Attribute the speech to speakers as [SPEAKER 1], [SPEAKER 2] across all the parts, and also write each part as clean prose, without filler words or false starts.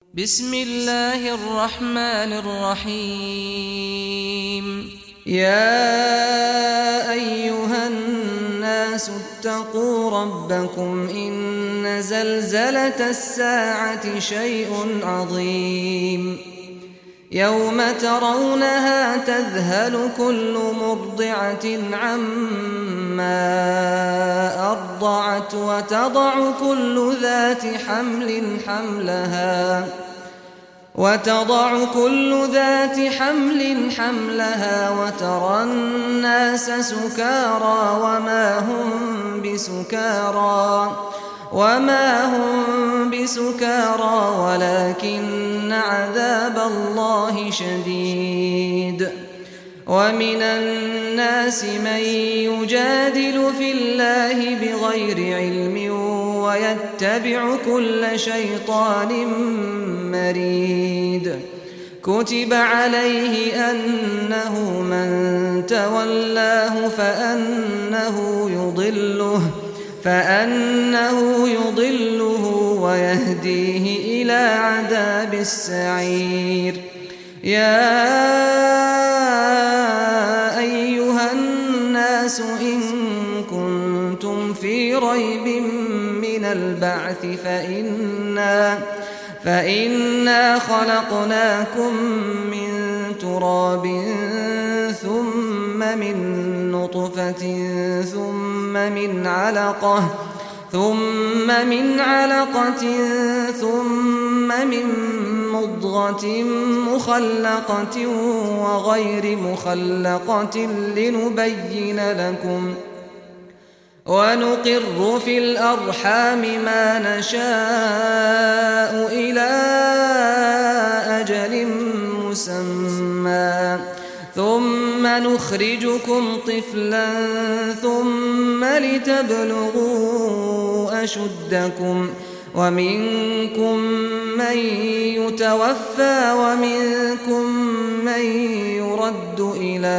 [SPEAKER 1] بسم الله الرحمن الرحيم.
[SPEAKER 2] يا أيها الناس اتقوا ربكم إن زلزلة الساعة شيء عظيم يوم ترونها تذهل كل مرضعة عما أرضعت وتضع كل ذات حمل حملها وترى الناس سكارى وما هم بسكارى ولكن عذاب الله شديد. ومن الناس من يجادل في الله بغير علم ويتبع كل شيطان مريد. كتب عليه أنه من تولاه فأنه يضله ويهديه إلى عذاب السعير. يا أيها الناس إن كنتم في ريب من البعث فإنا خلقناكم من تراب ثم من نطفة ثم من علقة ثم من مضغة مخلقة وغير مخلقة لنبين لكم ونقر في الأرحام ما نشاء إلى أجل مسمى ثم نخرجكم طفلا ثم لتبلغوا أشدكم ومنكم من يتوفى ومنكم من يرد إلى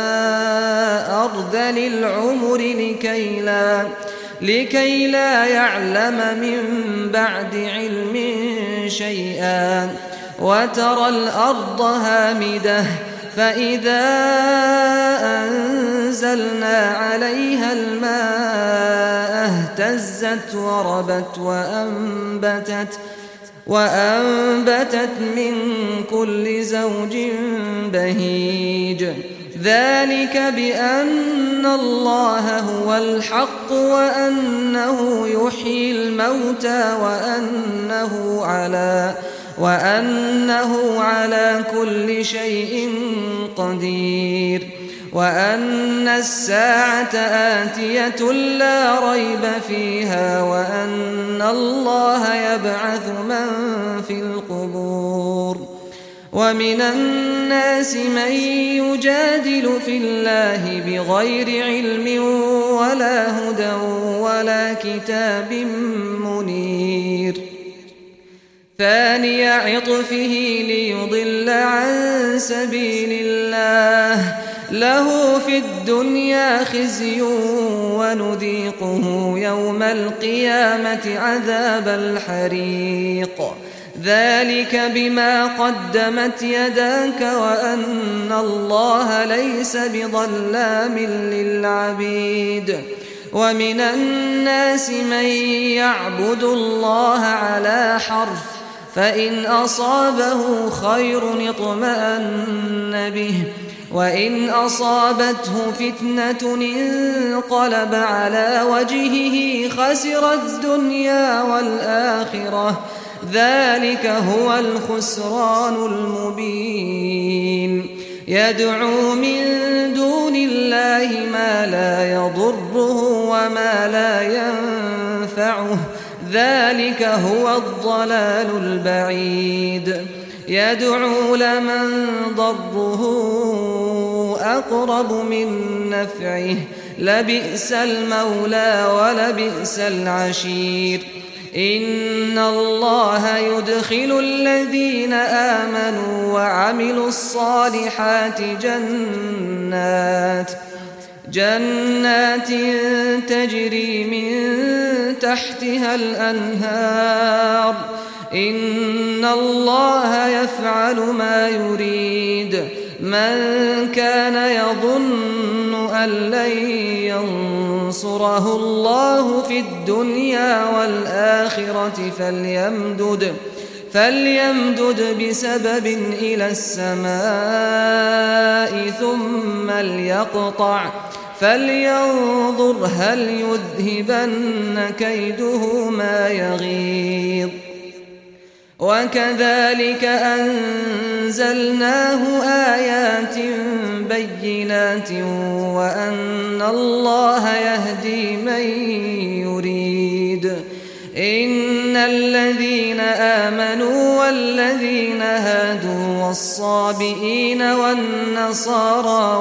[SPEAKER 2] أرذل العمر لكي لا يعلم من بعد علم شيئا. وترى الأرض هامدة فإذا أنزلنا عليها الماء اهتزت وربت وأنبتت من كل زوج بهيج. ذلك بأن الله هو الحق وأنه يحيي الموتى وأنه على كل شيء قدير وأن الساعة آتية لا ريب فيها وأن الله يبعث من في القبور. ومن الناس من يجادل في الله بغير علم ولا هدى ولا كتاب منير. ثاني عطفه ليضل عن سبيل الله له في الدنيا خزي ونذيقه يوم القيامة عذاب الحريق. ذلك بما قدمت يداك وأن الله ليس بظلام للعبيد. ومن الناس من يعبد الله على حرف فإن أصابه خير اطمأن به وإن أصابته فتنة انقلب على وجهه خسر الدنيا والآخرة. ذلك هو الخسران المبين. يدعو من دون الله ما لا يضره وما لا ينفعه. ذلك هو الضلال البعيد. يدعو لمن ضره أقرب من نفعه لبئس المولى ولبئس العشير. إن الله يدخل الذين آمنوا وعملوا الصالحات جنات تجري من تحتها الأنهار إن الله يفعل ما يريد من كان يظن أن لن ينصره الله في الدنيا والآخرة فليمدد بسبب إلى السماء ثم ليقطع فلينظر هل يذهبن كيده ما يغيظ وكذلك أنزلناه آيات بينات وأن الله يهدي من يريد إن الذين آمنوا والذين هادوا والصابئين والنصارى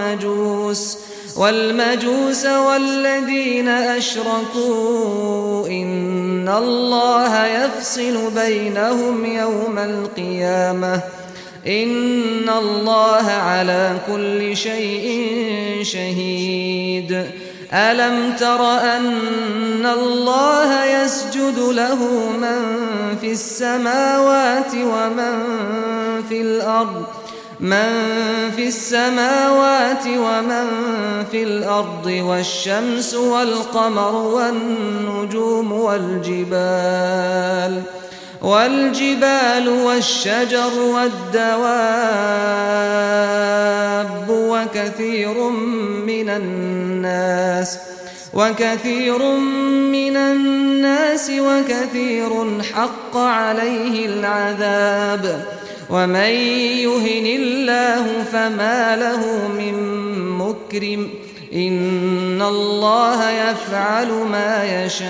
[SPEAKER 2] والمجوس والذين أشركوا إن الله يفصل بينهم يوم القيامة إن الله على كل شيء شهيد ألم تر أن الله يسجد له من في السماوات ومن في الأرض والشمس والقمر والنجوم والجبال والشجر والدواب وكثير من الناس وكثير حق عليه العذاب ومن يهن الله فما له من مكرم إن الله يفعل ما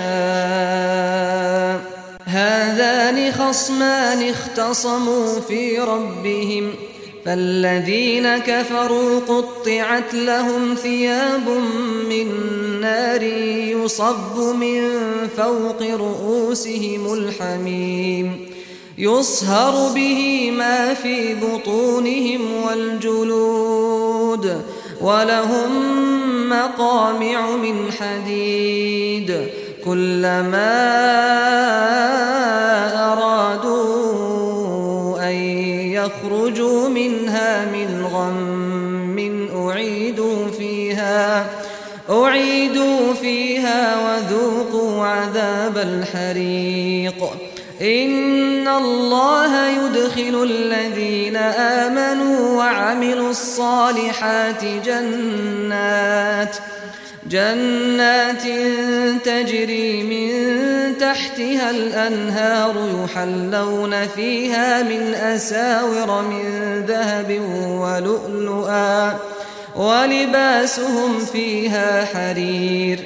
[SPEAKER 2] يشاء هذان خصمان اختصموا في ربهم فالذين كفروا قطعت لهم ثياب من نار يصب من فوق رؤوسهم الحميم يصهر به ما في بطونهم والجلود ولهم مقامع من حديد كلما أرادوا أن يخرجوا منها من غم أعيدوا فيها وذوقوا عذاب الحريق إن الله يدخل الذين آمنوا وعملوا الصالحات جنات تجري من تحتها الأنهار يحلون فيها من أساور من ذهب ولؤلؤا ولباسهم فيها حرير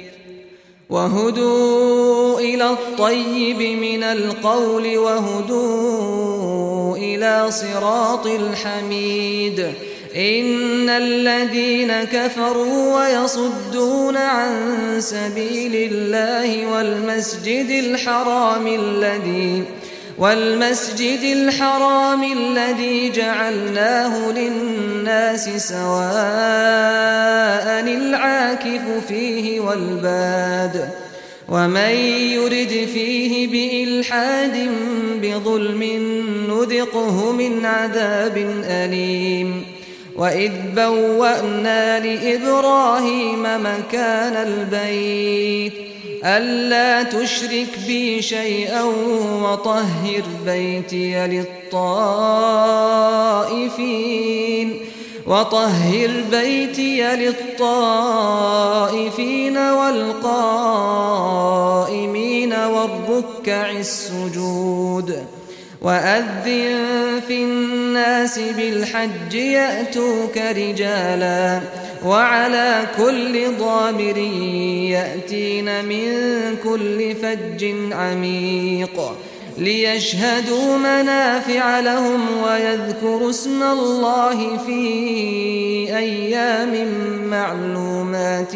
[SPEAKER 2] وهدوا إلى الطيب من القول وهدوا إلى صراط الحميد إن الذين كفروا ويصدون عن سبيل الله والمسجد الحرام الذي جعلناه للناس سواء العاكف فيه والباد ومن يرد فيه بإلحاد بظلم نذقه من عذاب أليم وإذ بوأنا لإبراهيم مكان البيت ألا تشرك بي شيئا وطهر بيتي للطائفين والقائمين والركع السجود وأذن في الناس بالحج يأتوك رجالا وعلى كل ضامر يأتين من كل فج عميق ليشهدوا منافع لهم ويذكروا اسم الله في أيام معلومات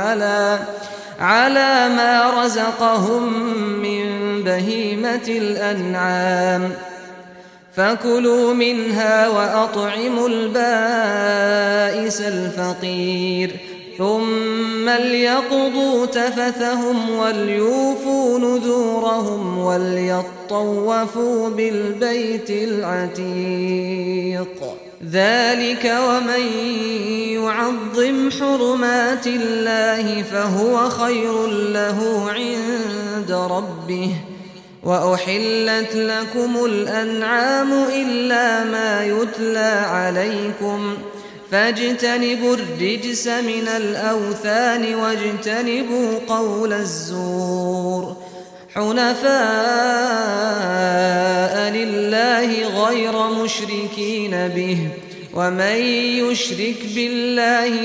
[SPEAKER 2] على ما رزقهم من بهيمة الأنعام فكلوا منها وأطعموا البائس الفقير ثم ليقضوا تفثهم وليوفوا نذورهم وليطوفوا بالبيت العتيق ذلك ومن يعظم حرمات الله فهو خير له عند ربه وأحلت لكم الأنعام إلا ما يتلى عليكم فاجتنبوا الرجس من الأوثان واجتنبوا قول الزور حنفاء لله غير مشركين به ومن يشرك بالله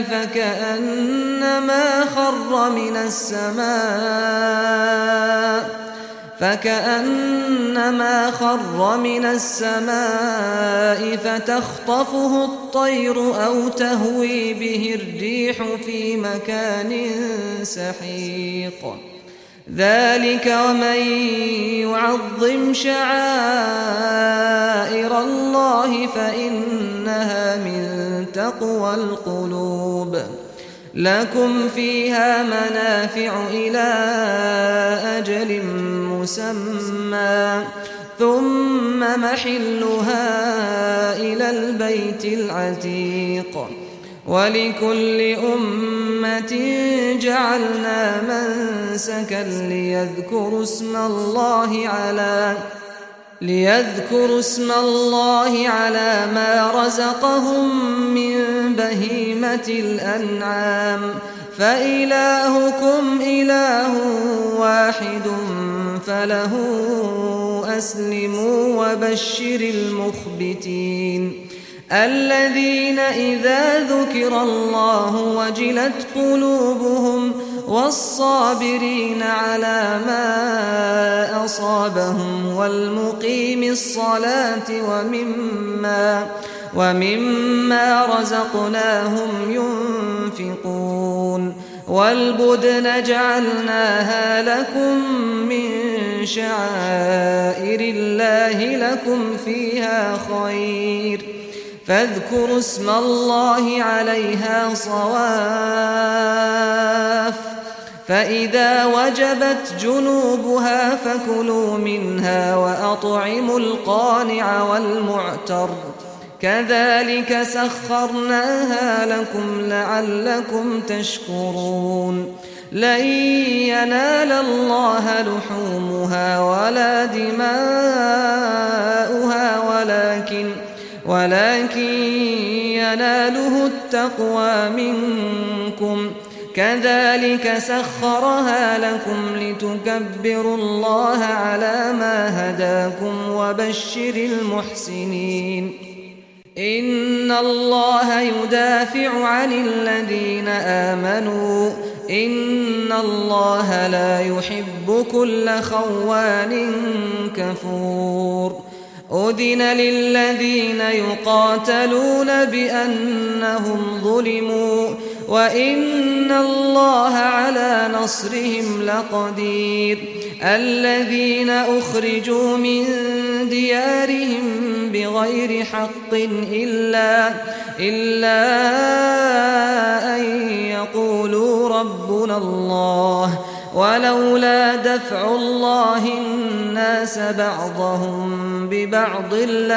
[SPEAKER 2] فكأنما خر من السماء فتخطفه الطير أو تهوي به الريح في مكان سحيق ذلك ومن يعظم شعائر الله فإنها من تقوى القلوب لكم فيها منافع إلى أجل مسمى ثم محلها إلى البيت العتيق ولكل أمة جعلنا منسكا ليذكروا اسم الله على ما رزقهم من بهيمة الأنعام فإلهكم إله واحد فله أسلموا وبشر المخبتين الذين إذا ذكر الله وجلت قلوبهم والصابرين على ما أصابهم والمقيم الصلاة ومما رزقناهم ينفقون والبدن جعلناها لكم من شعائر الله لكم فيها خير فاذكروا اسم الله عليها صواف فإذا وجبت جنوبها فكلوا منها وأطعموا القانع والمعتر كذلك سخرناها لكم لعلكم تشكرون لن ينال الله لحومها ولا دماؤها ولكن يناله التقوى منكم كذلك سخرها لكم لتكبروا الله على ما هداكم وبشر المحسنين إن الله يدافع عن الذين آمنوا إن الله لا يحب كل خوان كفور أذن للذين يقاتلون بأنهم ظلموا وإن الله على نصرهم لقدير الذين أخرجوا من ديارهم بغير حق إلا أن يقولوا ربنا الله ولولا دفع الله الناس بعضهم ببعض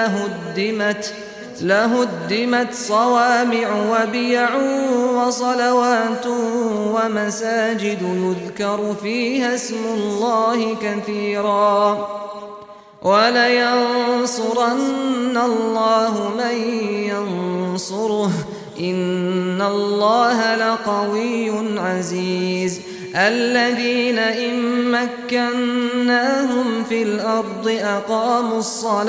[SPEAKER 2] لهدمت صوامع وبيع وصلوات ومساجد يذكر فيها اسم الله كثيرا ولينصرن الله من ينصره إن الله لقوي عزيز الذين إن مكناهم في الأرض أقاموا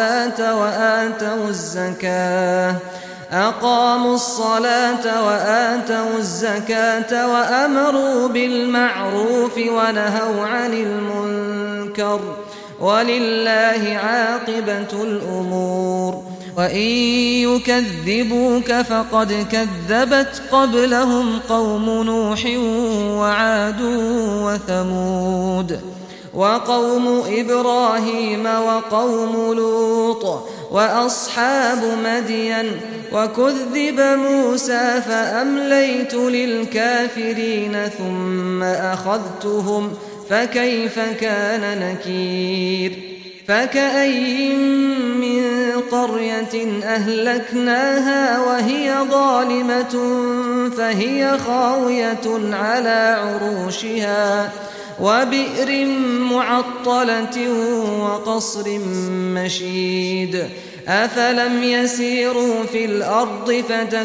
[SPEAKER 2] الصلاة وآتوا الزكاة وأمروا بالمعروف ونهوا عن المنكر ولله عاقبة الأمور وإن يكذبوك فقد كذبت قبلهم قوم نوح وعاد وثمود وقوم إبراهيم وقوم لوط وأصحاب مدين وكذب موسى فأمليت للكافرين ثم أخذتهم فكيف كان نكير فكأي من قرية أهلكناها وهي ظالمة فهي خاوية على عروشها وبئر معطلة وقصر مشيد أفلم يسيروا في الأرض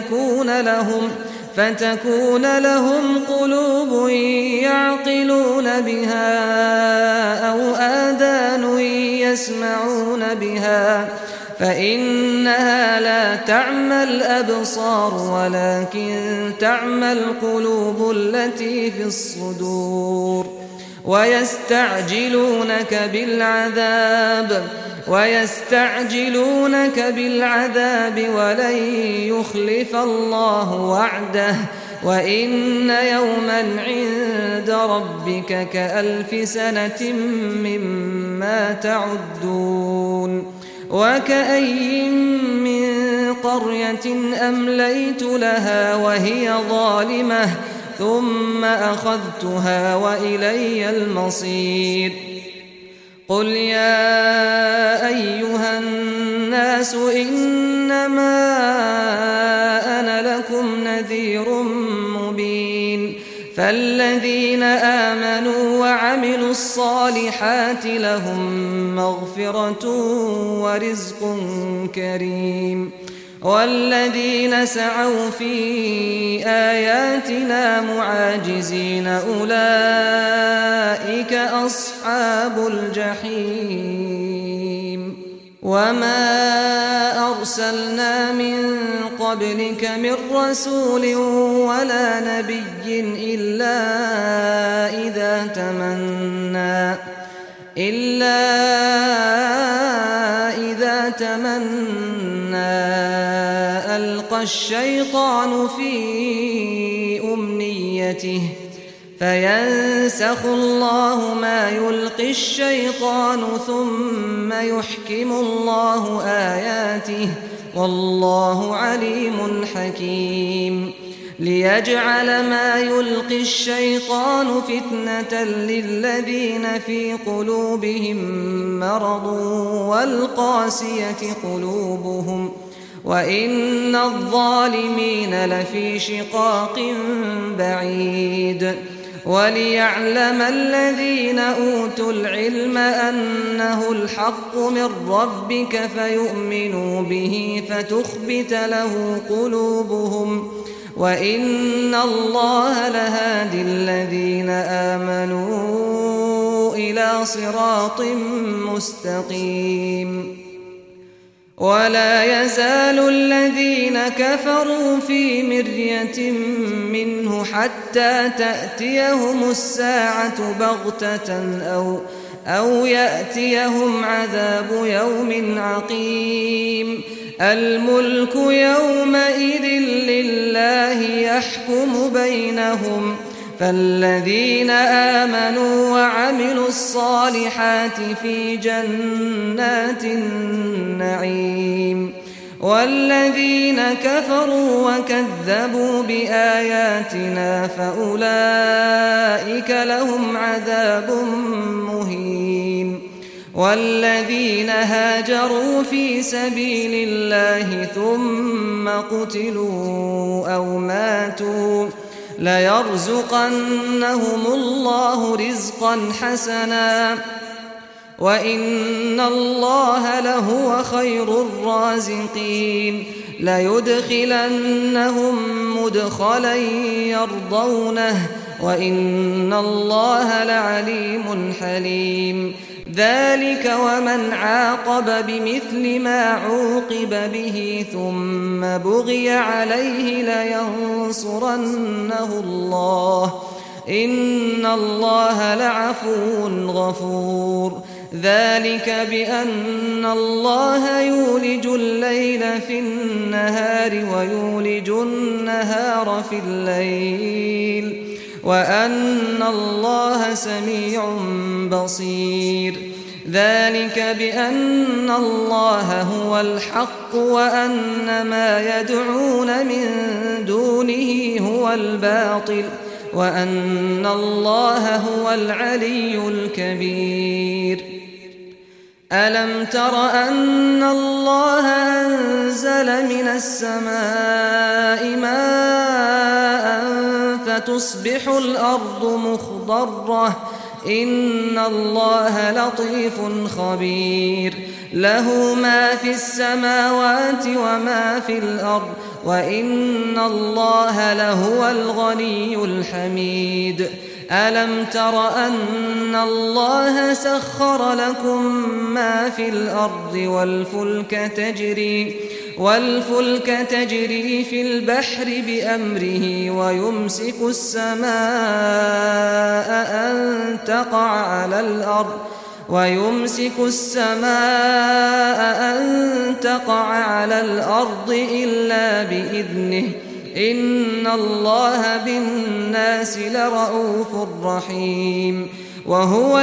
[SPEAKER 2] فتكون لهم قلوب يعقلون بها أو آذان يسمعون بها فإنها لا تعمى الأبصار ولكن تعمى القلوب التي في الصدور ويستعجلونك بالعذاب ولن يخلف الله وعده وإن يوما عند ربك كألف سنة مما تعدون وكأي من قرية أمليت لها وهي ظالمة ثم أخذتها وإلي المصير قل يا أيها الناس إنما أنا لكم نذير مبين فالذين آمنوا وعملوا الصالحات لهم مغفرة ورزق كريم والذين سعوا في آياتنا معاجزين أولئك أصحاب الجحيم وما أرسلنا من قبلك من رسول ولا نبي إلا إذا تمنى ألقى الشيطان في أمنيته فينسخ الله ما يلقي الشيطان ثم يحكم الله آياته والله عليم حكيم ليجعل ما يلقي الشيطان فتنة للذين في قلوبهم مرض والقاسية قلوبهم وإن الظالمين لفي شقاق بعيد وليعلم الذين أوتوا العلم أنه الحق من ربك فيؤمنوا به فتخبت له قلوبهم وإن الله لهادي الذين آمنوا إلى صراط مستقيم ولا يزال الذين كفروا في مرية منه حتى تأتيهم الساعة بغتة أو يأتيهم عذاب يوم عقيم الملك يومئذ لله يحكم بينهم فالذين آمنوا وعملوا الصالحات في جنات النعيم والذين كفروا وكذبوا بآياتنا فأولئك لهم عذاب مهين والذين هاجروا في سبيل الله ثم قتلوا أو ماتوا ليرزقنهم الله رزقا حسنا وإن الله لهو خير الرازقين ليدخلنهم مدخلا يرضونه وإن الله لعليم حليم ذلك ومن عاقب بمثل ما عوقب به ثم بغي عليه لينصرنه الله إن الله لعفو غفور ذلك بأن الله يولج الليل في النهار ويولج النهار في الليل وأن الله سميع بصير ذلك بأن الله هو الحق وأن ما يدعون من دونه هو الباطل وأن الله هو العلي الكبير ألم تر أن الله أنزل من السماء ماء فتصبح الأرض مخضرة إن الله لطيف خبير له ما في السماوات وما في الأرض وإن الله لهو الغني الحميد ألم تر أن الله سخر لكم ما في الأرض والفلك تجري في البحر بأمره ويمسك السماء أن تقع على الأرض إلا بإذنه إن الله بالناس لرءوف رحيم وهو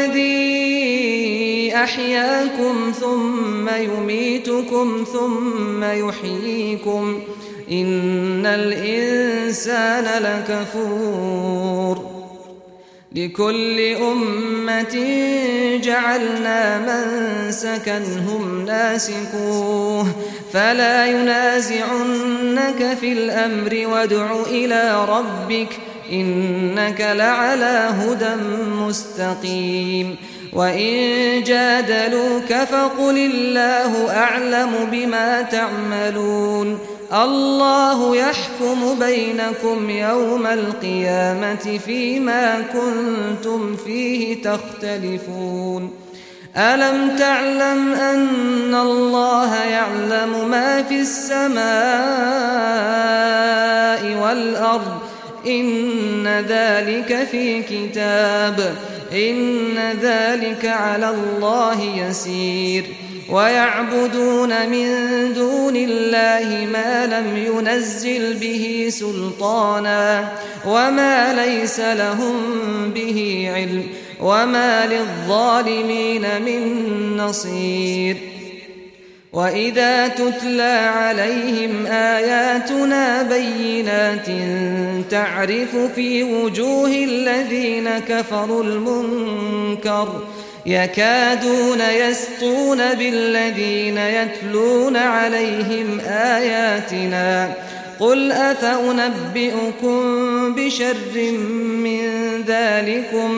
[SPEAKER 2] الذي أحياكم ثم يميتكم ثم يحييكم إن الإنسان لكفور لكل أمة جعلنا منسكا هم ناسكوه فلا ينازعنك في الأمر وادع إلى ربك إنك لعلى هدى مستقيم وإن جادلوك فقل الله أعلم بما تعملون الله يحكم بينكم يوم القيامة فيما كنتم فيه تختلفون ألم تعلم أن الله يعلم ما في السماء والأرض إن ذلك في كتاب إن ذلك على الله يسير ويعبدون من دون الله ما لم ينزل به سلطانا وما ليس لهم به علم وما للظالمين من نصير وإذا تتلى عليهم آياتنا بينات تعرف في وجوه الذين كفروا المنكر يكادون يسطون بالذين يتلون عليهم آياتنا قل أفأنبئكم بشر من ذلكم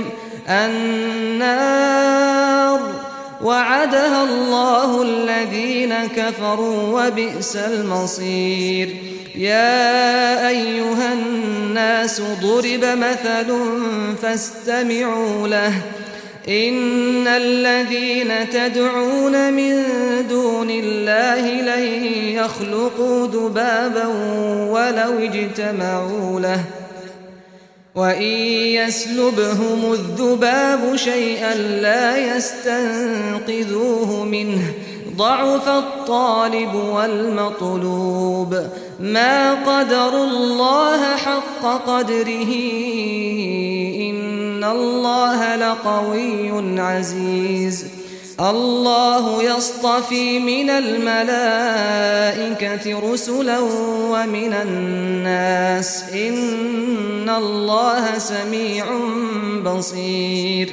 [SPEAKER 2] النار وعدها الله الذين كفروا وبئس المصير يا أيها الناس ضرب مثل فاستمعوا له إن الذين تدعون من دون الله لن يخلقوا ذبابا ولو اجتمعوا له وإن يسلبهم الذباب شيئا لا يستنقذوه منه ضعف الطالب والمطلوب ما قدروا الله حق قدره إن الله لقوي عزيز الله يصطفي من الملائكة رسلا ومن الناس إن الله سميع بصير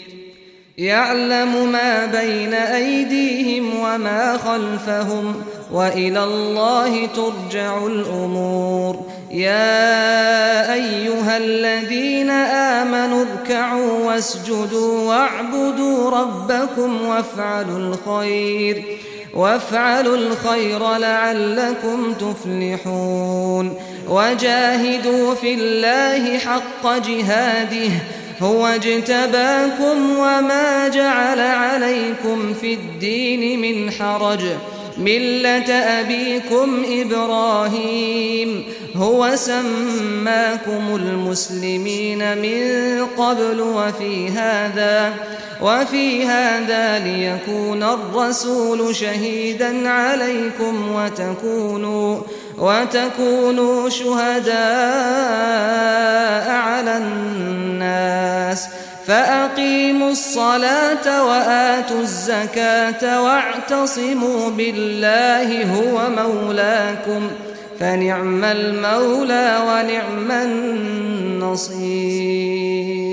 [SPEAKER 2] يعلم ما بين أيديهم وما خلفهم وإلى الله ترجع الأمور يا أيها الذين آمنوا اركعوا واسجدوا واعبدوا ربكم وافعلوا الخير لعلكم تفلحون وجاهدوا في الله حق جهاده هو اجتباكم وما جعل عليكم في الدين من حرج ملة أبيكم إبراهيم هو سماكم المسلمين من قبل وفي هذا ليكون الرسول شهيدا عليكم وتكونوا شهداء على الناس فأقيموا الصلاة وآتوا الزكاة واعتصموا بالله هو مولاكم فنعم المولى ونعم النصير.